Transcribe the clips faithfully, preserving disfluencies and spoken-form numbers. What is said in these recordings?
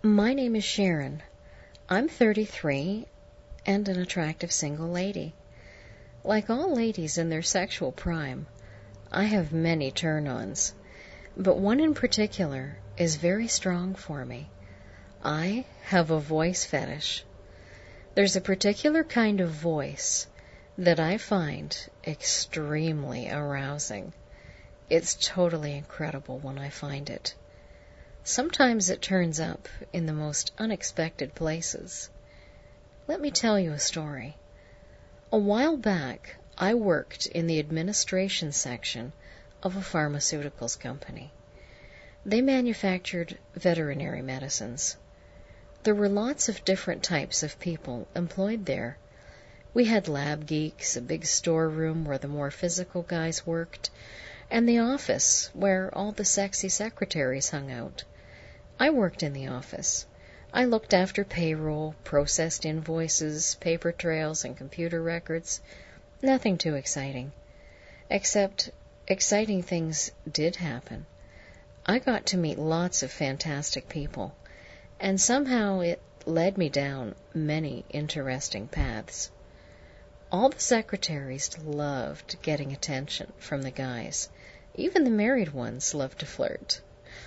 My name is Sharon. I'm thirty-three and an attractive single lady. Like all ladies in their sexual prime, I have many turn-ons, but one in particular is very strong for me. I have a voice fetish. There's a particular kind of voice that I find extremely arousing. It's totally incredible when I find it. Sometimes it turns up in the most unexpected places. Let me tell you a story. A while back, I worked in the administration section of a pharmaceuticals company. They manufactured veterinary medicines. There were lots of different types of people employed there. We had lab geeks, a big storeroom where the more physical guys worked, and the office where all the sexy secretaries hung out. I worked in the office. I looked after payroll, processed invoices, paper trails, and computer records. Nothing too exciting. Except exciting things did happen. I got to meet lots of fantastic people, and somehow it led me down many interesting paths. All the secretaries loved getting attention from the guys. Even the married ones loved to flirt.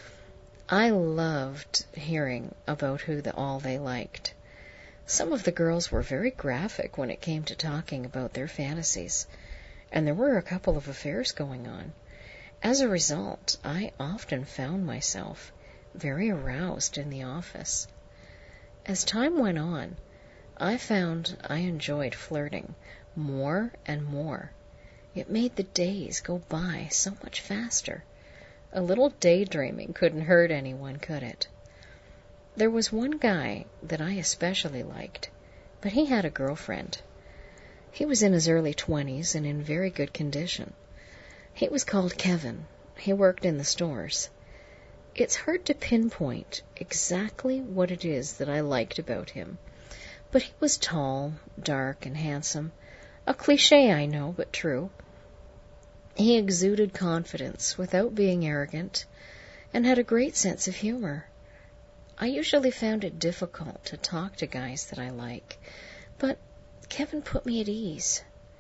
I loved hearing about who the, all they liked. Some of the girls were very graphic when it came to talking about their fantasies, and there were a couple of affairs going on. As a result, I often found myself very aroused in the office. As time went on, I found I enjoyed flirting more and more. It made the days go by so much faster. A little daydreaming couldn't hurt anyone, could it? There was one guy that I especially liked, but he had a girlfriend. He was in his early twenties and in very good condition. He was called Kevin. He worked in the stores. It's hard to pinpoint exactly what it is that I liked about him, but he was tall, dark, and handsome. A cliché, I know, but true. He exuded confidence without being arrogant, and had a great sense of humor. I usually found it difficult to talk to guys that I like, but Kevin put me at ease.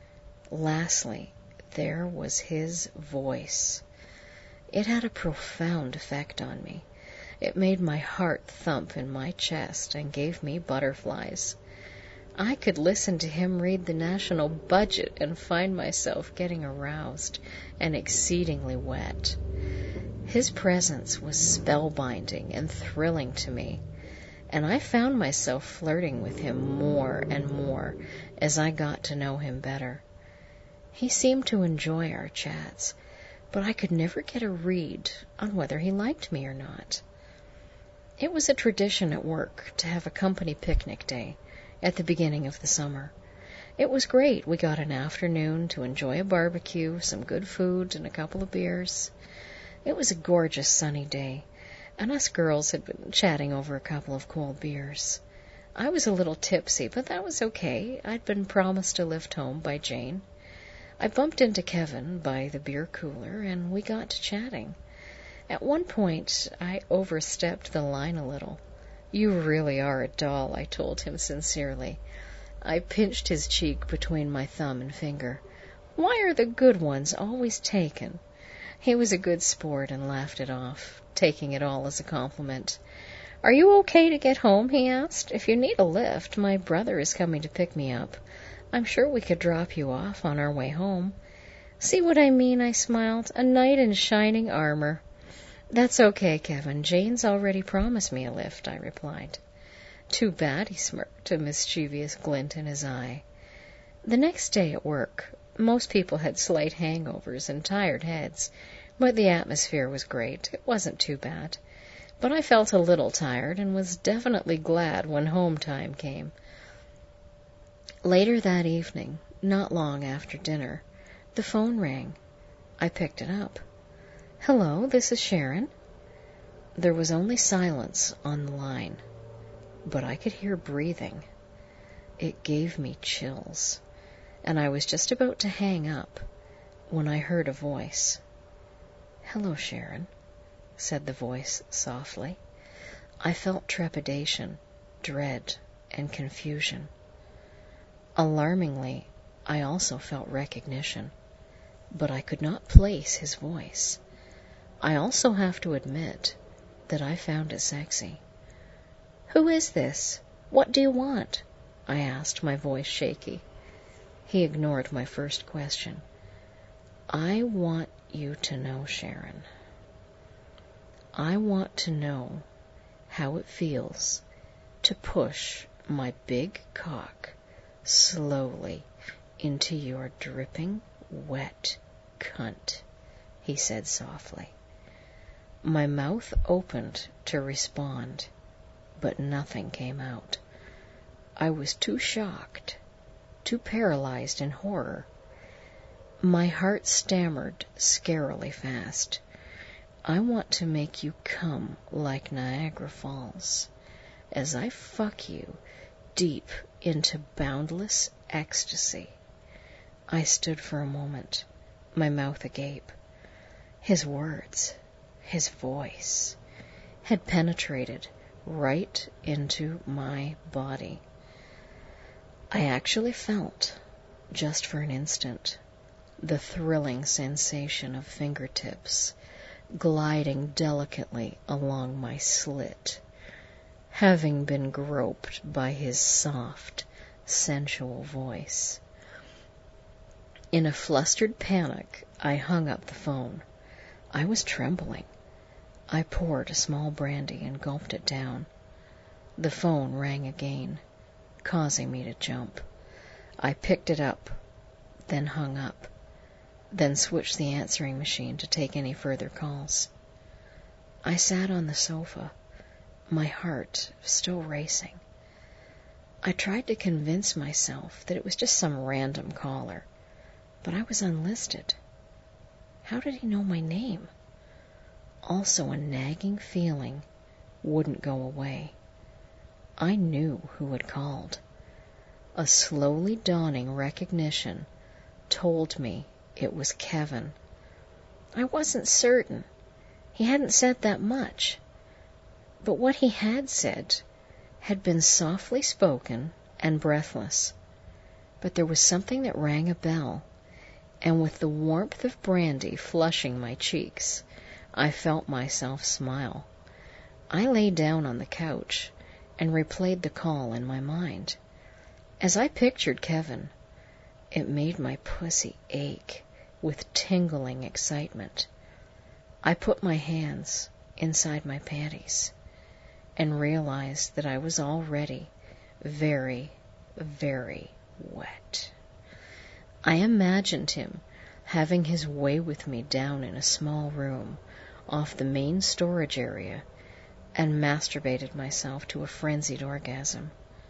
Lastly, there was his voice. It had a profound effect on me. It made my heart thump in my chest and gave me butterflies. I could listen to him read the national budget and find myself getting aroused and exceedingly wet. His presence was spellbinding and thrilling to me, and I found myself flirting with him more and more as I got to know him better. He seemed to enjoy our chats, but I could never get a read on whether he liked me or not. It was a tradition at work to have a company picnic day at the beginning of the summer. It was great. We got an afternoon to enjoy a barbecue, some good food, and a couple of beers. It was a gorgeous sunny day, and us girls had been chatting over a couple of cold beers. I was a little tipsy, but that was okay. I'd been promised a lift home by Jane. I bumped into Kevin by the beer cooler, and we got to chatting. At one point, I overstepped the line a little. "You really are a doll," I told him sincerely. I pinched his cheek between my thumb and finger. "Why are the good ones always taken?" He was a good sport and laughed it off, taking it all as a compliment. "Are you okay to get home?" he asked. "If you need a lift, my brother is coming to pick me up. I'm sure we could drop you off on our way home." "See what I mean?" I smiled. "A knight in shining armor." "That's okay, Kevin. Jane's already promised me a lift," I replied. "Too bad," he smirked, a mischievous glint in his eye. The next day at work, most people had slight hangovers and tired heads, but the atmosphere was great. It wasn't too bad. But I felt a little tired and was definitely glad when home time came. Later that evening, not long after dinner, the phone rang. I picked it up. "Hello, this is Sharon." There was only silence on the line, but I could hear breathing. It gave me chills, and I was just about to hang up when I heard a voice. "Hello, Sharon," said the voice softly. I felt trepidation, dread, and confusion. Alarmingly, I also felt recognition, but I could not place his voice. I also have to admit that I found it sexy. "Who is this? What do you want?" I asked, my voice shaky. He ignored my first question. "I want you to know, Sharon. I want to know how it feels to push my big cock slowly into your dripping, wet cunt," he said softly. My mouth opened to respond, but nothing came out. I was too shocked, too paralyzed in horror. My heart stammered scarily fast. "I want to make you come like Niagara Falls as I fuck you deep into boundless ecstasy." I stood for a moment, my mouth agape. His words, his voice, had penetrated right into my body. I actually felt, just for an instant, the thrilling sensation of fingertips gliding delicately along my slit, having been groped by his soft, sensual voice. In a flustered panic, I hung up the phone. I was trembling. I poured a small brandy and gulped it down. The phone rang again, causing me to jump. I picked it up, then hung up, then switched the answering machine to take any further calls. I sat on the sofa, my heart still racing. I tried to convince myself that it was just some random caller, but I was unlisted. How did he know my name? Also, a nagging feeling wouldn't go away. I knew who had called. A slowly dawning recognition told me it was Kevin. I wasn't certain. He hadn't said that much. But what he had said had been softly spoken and breathless. But there was something that rang a bell, and with the warmth of brandy flushing my cheeks, I felt myself smile. I lay down on the couch and replayed the call in my mind. As I pictured Kevin, it made my pussy ache with tingling excitement. I put my hands inside my panties and realized that I was already very, very wet. I imagined him having his way with me down in a small room off the main storage area and masturbated myself to a frenzied orgasm.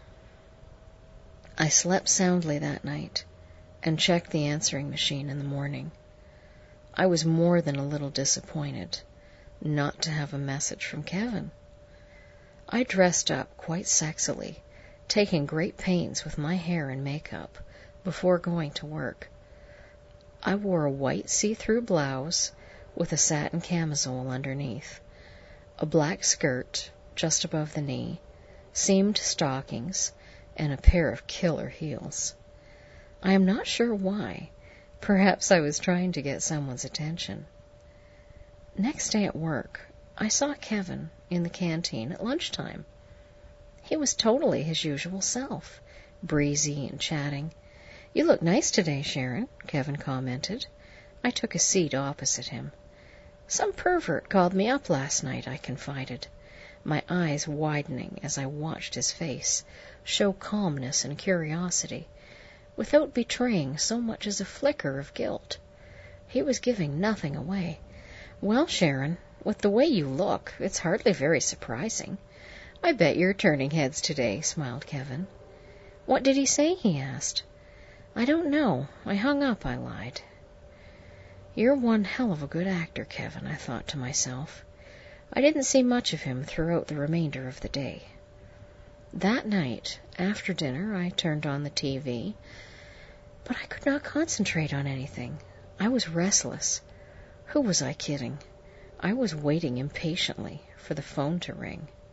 I slept soundly that night and checked the answering machine in the morning. I was more than a little disappointed not to have a message from Kevin. I dressed up quite sexily, taking great pains with my hair and makeup before going to work. I wore a white see-through blouse with a satin camisole underneath, a black skirt just above the knee, seamed stockings, and a pair of killer heels. I am not sure why. Perhaps I was trying to get someone's attention. Next day at work, I saw Kevin in the canteen at lunchtime. He was totally his usual self, breezy and chatting. "You look nice today, Sharon," Kevin commented. I took a seat opposite him. "Some pervert called me up last night," I confided, my eyes widening as I watched his face show calmness and curiosity, without betraying so much as a flicker of guilt. He was giving nothing away. "Well, Sharon, with the way you look, it's hardly very surprising. I bet you're turning heads today," smiled Kevin. "What did he say?" he asked. "I don't know. I hung up," I lied. "You're one hell of a good actor, Kevin," I thought to myself. I didn't see much of him throughout the remainder of the day. That night, after dinner, I turned on the T V, but I could not concentrate on anything. I was restless. Who was I kidding? I was waiting impatiently for the phone to ring.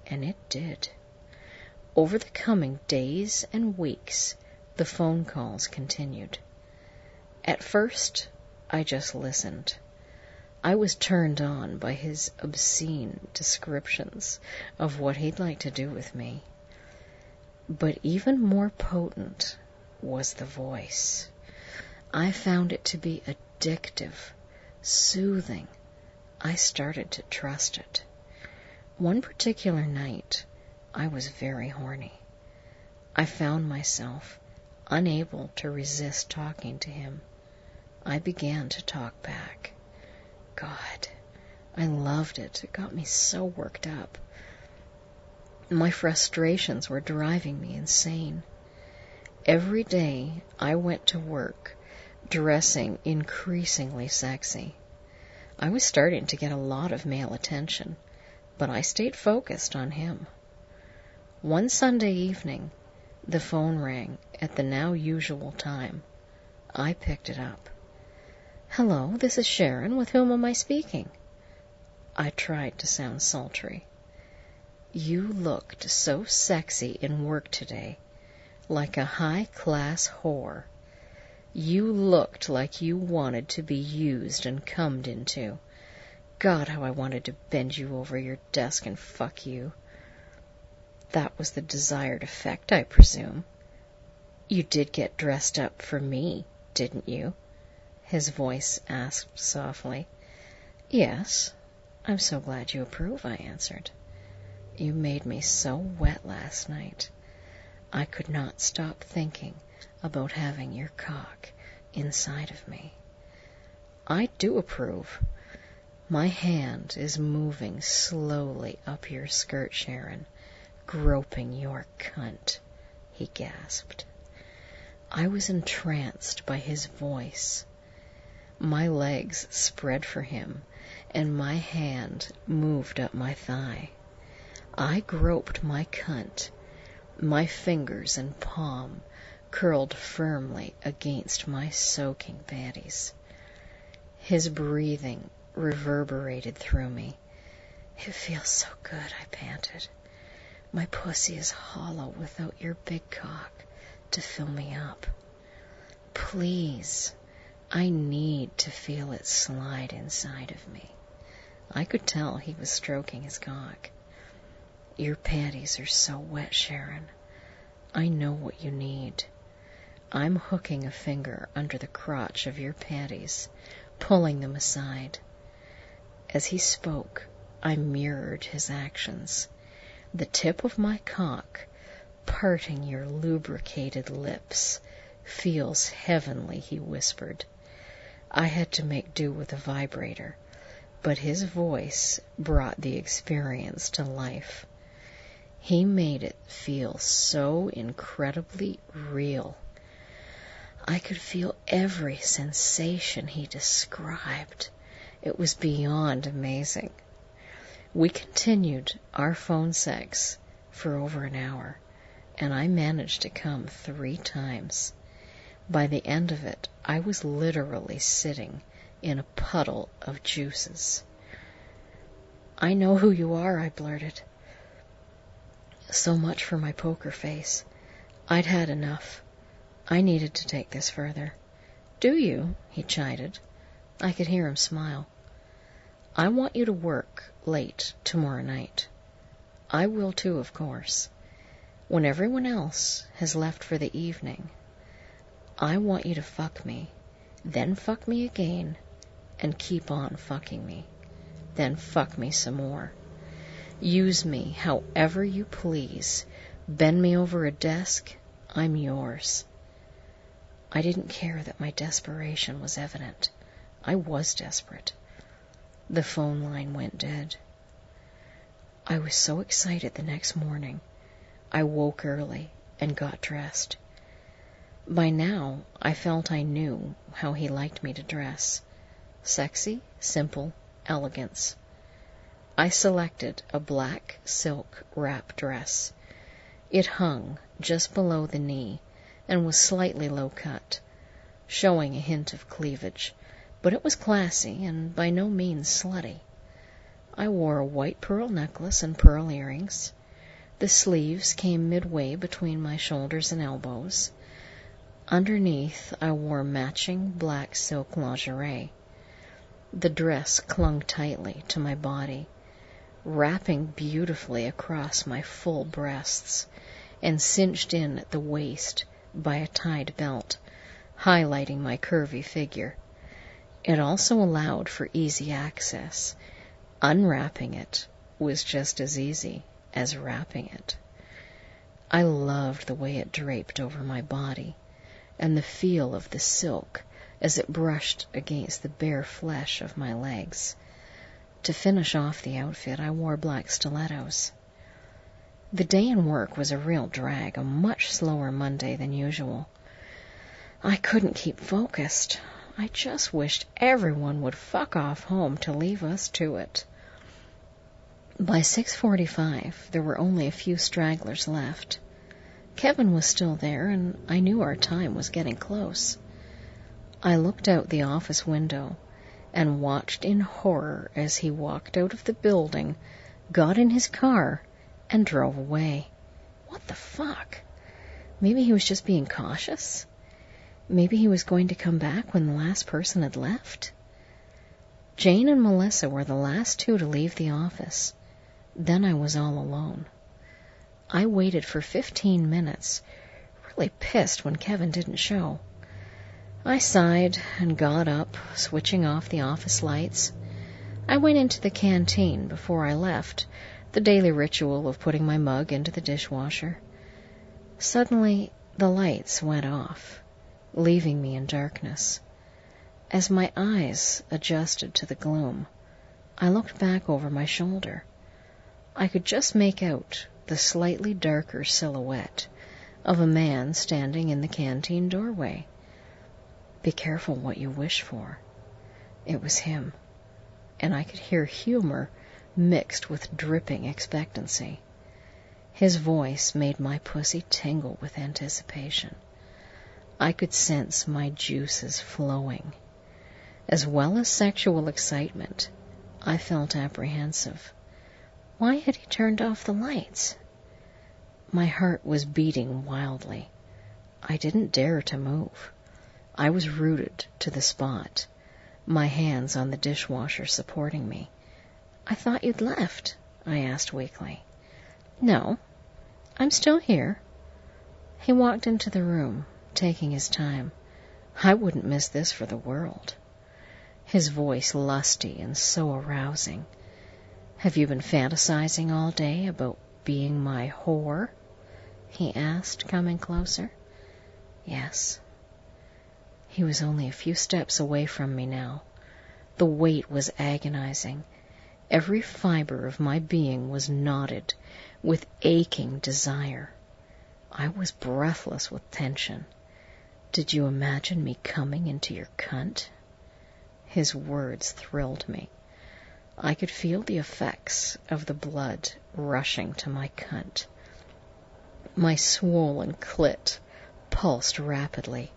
and it did. Over the coming days and weeks, the phone calls continued. At first, I just listened. I was turned on by his obscene descriptions of what he'd like to do with me. But even more potent was the voice. I found it to be addictive, soothing. I started to trust it. One particular night, I was very horny. I found myself unable to resist talking to him. I began to talk back. God, I loved it. It got me so worked up. My frustrations were driving me insane. Every day I went to work dressing increasingly sexy. I was starting to get a lot of male attention, but I stayed focused on him. One Sunday evening, the phone rang at the now usual time. I picked it up. Hello, this is Sharon. With whom am I speaking? I tried to sound sultry. You looked so sexy in work today, like a high-class whore. You looked like you wanted to be used and cummed into. God, how I wanted to bend you over your desk and fuck you. That was the desired effect, I presume. You did get dressed up for me, didn't you? His voice asked softly. Yes, I'm so glad you approve, I answered. You made me so wet last night. I could not stop thinking about having your cock inside of me. I do approve. My hand is moving slowly up your skirt, Sharon, groping your cunt, he gasped. I was entranced by his voice. My legs spread for him, and my hand moved up my thigh. I groped my cunt. My fingers and palm curled firmly against my soaking panties. His breathing reverberated through me. It feels so good, I panted. My pussy is hollow without your big cock to fill me up. Please, I need to feel it slide inside of me. I could tell he was stroking his cock. Your panties are so wet, Sharon. I know what you need. I'm hooking a finger under the crotch of your panties, pulling them aside. As he spoke, I mirrored his actions. The tip of my cock, parting your lubricated lips, feels heavenly, he whispered. I had to make do with a vibrator, but his voice brought the experience to life. He made it feel so incredibly real. I could feel every sensation he described. It was beyond amazing. We continued our phone sex for over an hour, and I managed to come three times. By the end of it, I was literally sitting in a puddle of juices. I know who you are, I blurted. So much for my poker face. I'd had enough. I needed to take this further. Do you? He chided. I could hear him smile. I want you to work late tomorrow night. I will too, of course. When everyone else has left for the evening, I want you to fuck me, then fuck me again, and keep on fucking me, then fuck me some more. Use me however you please. Bend me over a desk, I'm yours. I didn't care that my desperation was evident. I was desperate. The phone line went dead. I was so excited the next morning. I woke early and got dressed. By now, I felt I knew how he liked me to dress. Sexy, simple, elegance. I selected a black silk wrap dress. It hung just below the knee and was slightly low cut, showing a hint of cleavage, but it was classy and by no means slutty. I wore a white pearl necklace and pearl earrings. The sleeves came midway between my shoulders and elbows. Underneath, I wore matching black silk lingerie. The dress clung tightly to my body, wrapping beautifully across my full breasts and cinched in at the waist by a tied belt, highlighting my curvy figure. It also allowed for easy access. Unwrapping it was just as easy as wrapping it. I loved the way it draped over my body and the feel of the silk as it brushed against the bare flesh of my legs. To finish off the outfit, I wore black stilettos. The day in work was a real drag, a much slower Monday than usual. I couldn't keep focused. I just wished everyone would fuck off home to leave us to it. By six forty-five, there were only a few stragglers left. Kevin was still there, and I knew our time was getting close. I looked out the office window and watched in horror as he walked out of the building, got in his car, and drove away. What the fuck? Maybe he was just being cautious? Maybe he was going to come back when the last person had left? Jane and Melissa were the last two to leave the office. Then I was all alone. I waited for fifteen minutes, really pissed when Kevin didn't show. I sighed and got up, switching off the office lights. I went into the canteen before I left, the daily ritual of putting my mug into the dishwasher. Suddenly, the lights went off, leaving me in darkness. As my eyes adjusted to the gloom, I looked back over my shoulder. I could just make out the slightly darker silhouette of a man standing in the canteen doorway. Be careful what you wish for. It was him, and I could hear humor mixed with dripping expectancy. His voice made my pussy tingle with anticipation. I could sense my juices flowing. As well as sexual excitement, I felt apprehensive. Why had he turned off the lights? My heart was beating wildly. I didn't dare to move. I was rooted to the spot, my hands on the dishwasher supporting me. I thought you'd left, I asked weakly. No, I'm still here. He walked into the room, taking his time. I wouldn't miss this for the world. His voice lusty and so arousing. Have you been fantasizing all day about being my whore? He asked, coming closer. Yes. He was only a few steps away from me now. The weight was agonizing. Every fiber of my being was knotted with aching desire. I was breathless with tension. Did you imagine me coming into your cunt? His words thrilled me. I could feel the effects of the blood rushing to my cunt. My swollen clit pulsed rapidly.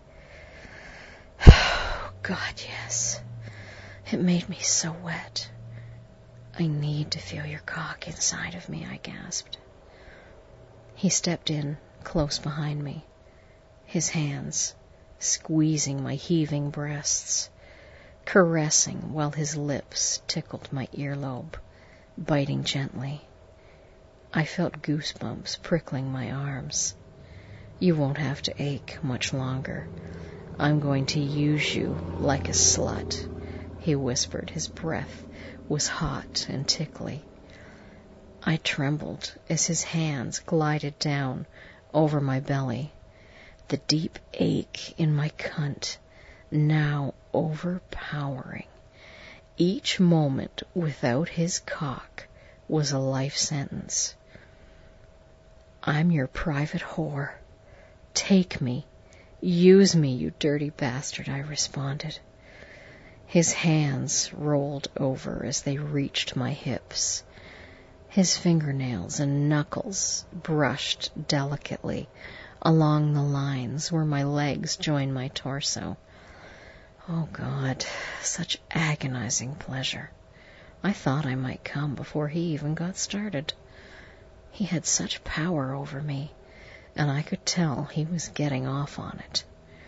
Oh, God, yes. It made me so wet. I need to feel your cock inside of me, I gasped. He stepped in, close behind me, his hands squeezing my heaving breasts, caressing while his lips tickled my earlobe, biting gently. I felt goosebumps prickling my arms. You won't have to ache much longer. I'm going to use you like a slut, he whispered. His breath was hot and tickly. I trembled as his hands glided down over my belly. The deep ache in my cunt now overpowering. Each moment without his cock was a life sentence. I'm your private whore. Take me. Use me, you dirty bastard, I responded. His hands rolled over as they reached my hips. His fingernails and knuckles brushed delicately along the lines where my legs joined my torso. Oh, God, such agonizing pleasure. I thought I might come before he even got started. He had such power over me, and I could tell he was getting off on it.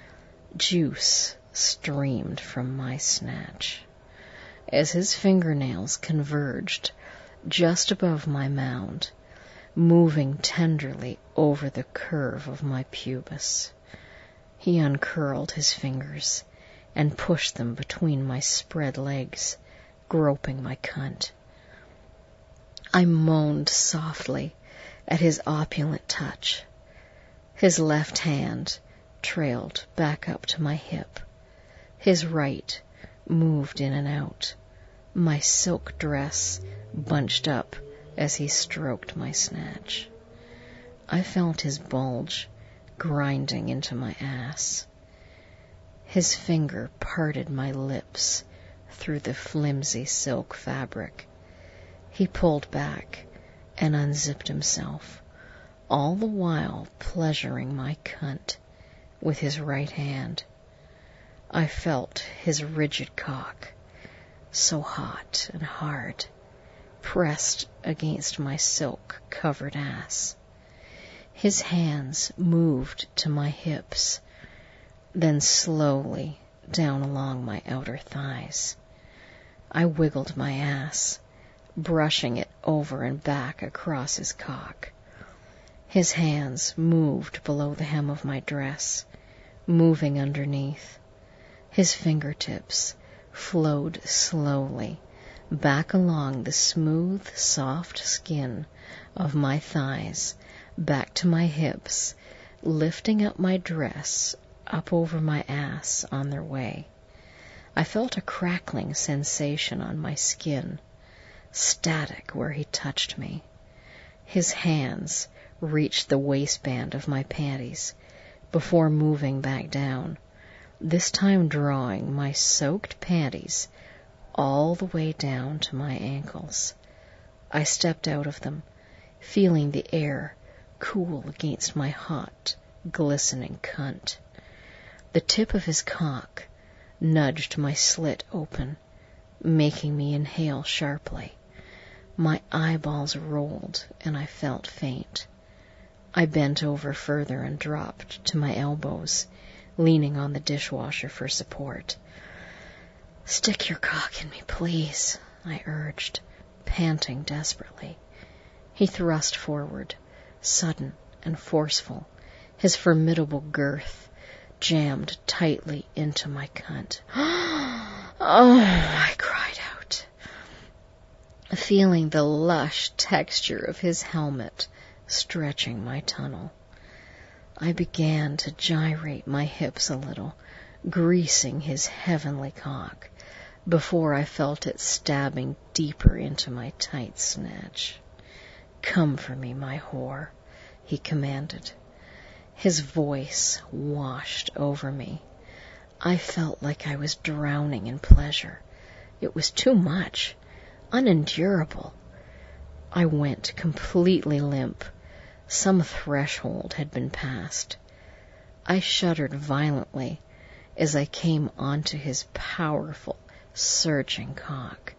Juice streamed from my snatch. As his fingernails converged just above my mound, moving tenderly over the curve of my pubis, he uncurled his fingers and pushed them between my spread legs, groping my cunt. I moaned softly at his opulent touch. His left hand trailed back up to my hip. His right moved in and out. My silk dress bunched up as he stroked my snatch. I felt his bulge grinding into my ass. His finger parted my lips through the flimsy silk fabric. He pulled back and unzipped himself, all the while pleasuring my cunt with his right hand. I felt his rigid cock, so hot and hard, pressed against my silk-covered ass. His hands moved to my hips, then slowly down along my outer thighs. I wiggled my ass, brushing it over and back across his cock. His hands moved below the hem of my dress, moving underneath. His fingertips flowed slowly back along the smooth, soft skin of my thighs, back to my hips, lifting up my dress up over my ass on their way. I felt a crackling sensation on my skin, static where he touched me. His hands reached the waistband of my panties before moving back down, this time drawing my soaked panties all the way down to my ankles. I stepped out of them, feeling the air cool against my hot, glistening cunt. The tip of his cock nudged my slit open, making me inhale sharply. My eyeballs rolled, and I felt faint. I bent over further and dropped to my elbows, leaning on the dishwasher for support. "Stick your cock in me, please," I urged, panting desperately. He thrust forward, sudden and forceful, his formidable girth jammed tightly into my cunt. "Oh," I cried out, feeling the lush texture of his helmet stretching my tunnel. I began to gyrate my hips a little, greasing his heavenly cock, before I felt it stabbing deeper into my tight snatch. "Come for me, my whore," he commanded. His voice washed over me. I felt like I was drowning in pleasure. It was too much, unendurable. I went completely limp. Some threshold had been passed. I shuddered violently as I came onto his powerful, surging cock.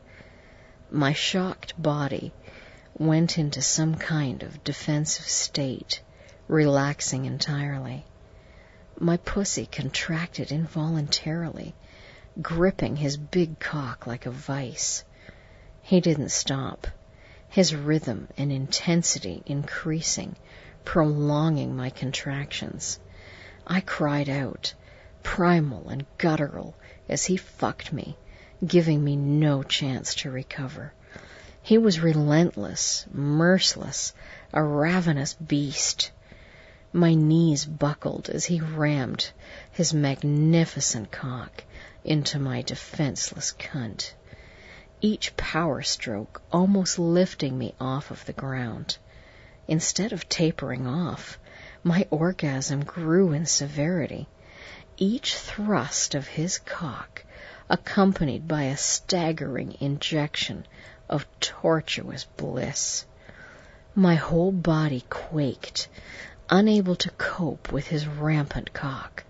My shocked body went into some kind of defensive state, relaxing entirely. My pussy contracted involuntarily, gripping his big cock like a vice. He didn't stop, his rhythm and intensity increasing, prolonging my contractions. I cried out, primal and guttural, as he fucked me, giving me no chance to recover. He was relentless, merciless, a ravenous beast. My knees buckled as he rammed his magnificent cock into my defenseless cunt, each power stroke almost lifting me off of the ground. Instead of tapering off, my orgasm grew in severity, each thrust of his cock accompanied by a staggering injection of tortuous bliss. My whole body quaked, unable to cope with his rampant cock.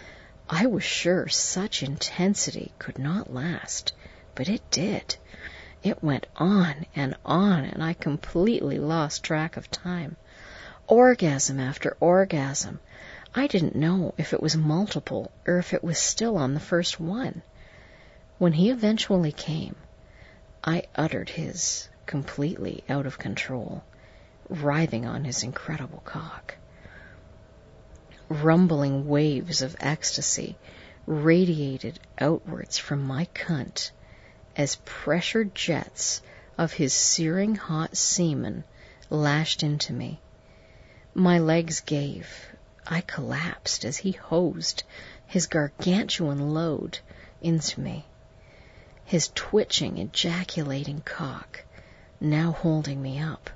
I was sure such intensity could not last, but it did, It went on and on, and I completely lost track of time. Orgasm after orgasm. I didn't know if it was multiple or if it was still on the first one. When he eventually came, I uttered his, completely out of control, writhing on his incredible cock. Rumbling waves of ecstasy radiated outwards from my cunt as pressure jets of his searing hot semen lashed into me. My legs gave. I collapsed as he hosed his gargantuan load into me. His twitching, ejaculating cock now holding me up.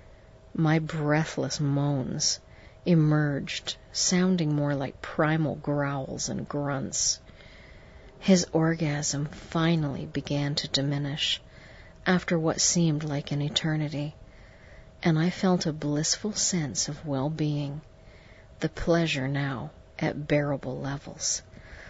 My breathless moans emerged, sounding more like primal growls and grunts. His orgasm finally began to diminish after what seemed like an eternity, and I felt a blissful sense of well-being, the pleasure now at bearable levels.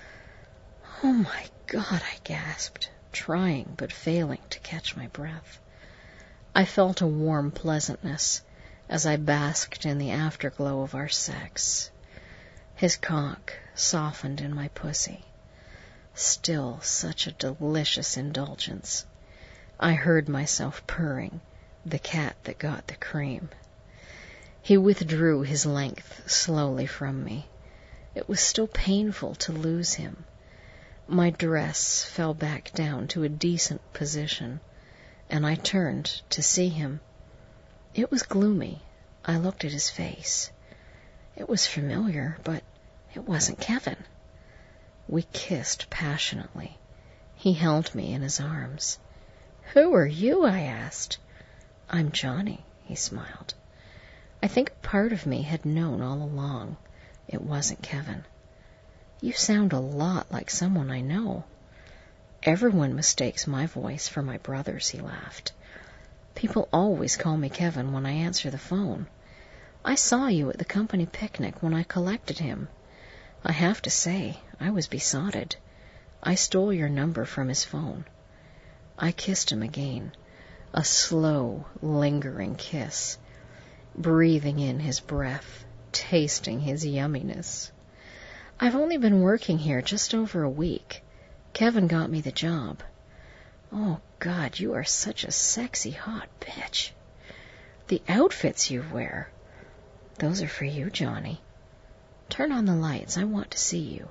"Oh, my God," I gasped, trying but failing to catch my breath. I felt a warm pleasantness as I basked in the afterglow of our sex. His cock softened in my pussy. Still such a delicious indulgence. I heard myself purring, the cat that got the cream. He withdrew his length slowly from me. It was still painful to lose him. My dress fell back down to a decent position, and I turned to see him. It was gloomy. I looked at his face. It was familiar, but it wasn't Kevin. We kissed passionately. He held me in his arms. "Who are you?" I asked. "I'm Johnny," he smiled. I think a part of me had known all along it wasn't Kevin. "You sound a lot like someone I know." "Everyone mistakes my voice for my brother's," he laughed. "People always call me Kevin when I answer the phone. I saw you at the company picnic when I collected him. I have to say, I was besotted. I stole your number from his phone." I kissed him again, a slow, lingering kiss, breathing in his breath, tasting his yumminess. "I've only been working here just over a week. Kevin got me the job." "Oh, God, you are such a sexy, hot bitch. The outfits you wear." "Those are for you, Johnny." "Turn on the lights. I want to see you."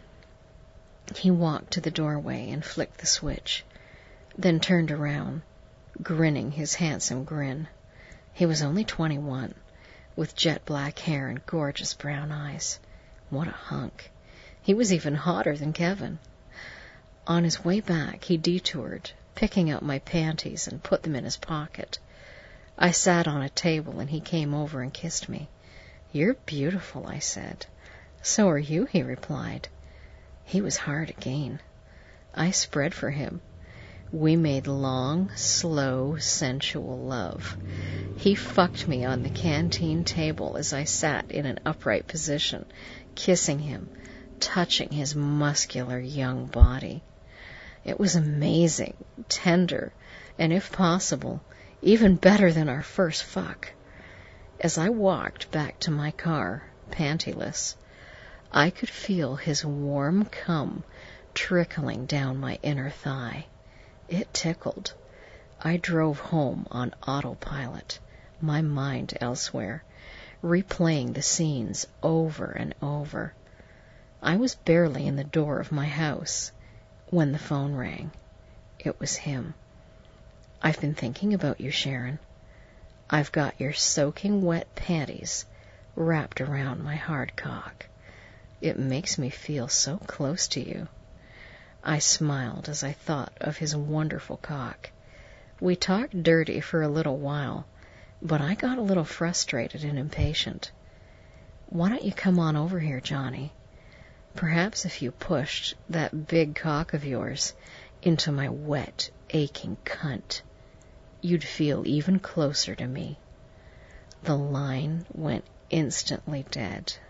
He walked to the doorway and flicked the switch, then turned around, grinning his handsome grin. He was only twenty-one, with jet black hair and gorgeous brown eyes. What a hunk. He was even hotter than Kevin. On his way back, he detoured, picking up my panties and put them in his pocket. I sat on a table, and he came over and kissed me. "You're beautiful," I said. "So are you," he replied. He was hard again. I spread for him. We made long, slow, sensual love. He fucked me on the canteen table as I sat in an upright position, kissing him, touching his muscular young body. It was amazing, tender, and if possible, even better than our first fuck. As I walked back to my car, pantyless, I could feel his warm cum trickling down my inner thigh. It tickled. I drove home on autopilot, my mind elsewhere, replaying the scenes over and over. I was barely in the door of my house when the phone rang. It was him. "I've been thinking about you, Sharon. I've got your soaking wet panties wrapped around my hard cock. It makes me feel so close to you." I smiled as I thought of his wonderful cock. We talked dirty for a little while, but I got a little frustrated and impatient. "Why don't you come on over here, Johnny? Perhaps if you pushed that big cock of yours into my wet, aching cunt, you'd feel even closer to me." The line went instantly dead.